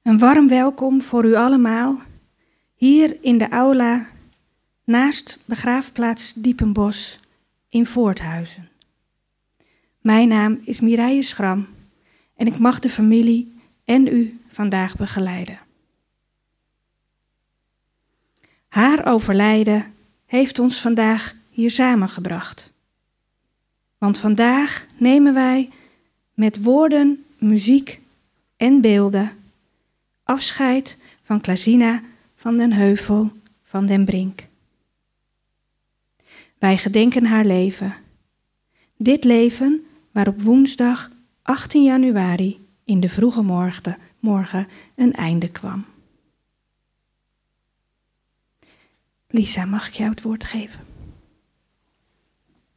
Een warm welkom voor u allemaal, hier in de aula naast begraafplaats Diepenbos in Voorthuizen. Mijn naam is Mireille Schram en ik mag de familie en u vandaag begeleiden. Haar overlijden heeft ons vandaag hier samengebracht. Want vandaag nemen wij met woorden, muziek en beelden afscheid van Klazina van den Heuvel van den Brink. Wij gedenken haar leven. Dit leven waarop woensdag 18 januari in de vroege morgen een einde kwam. Lisa, mag ik jou het woord geven?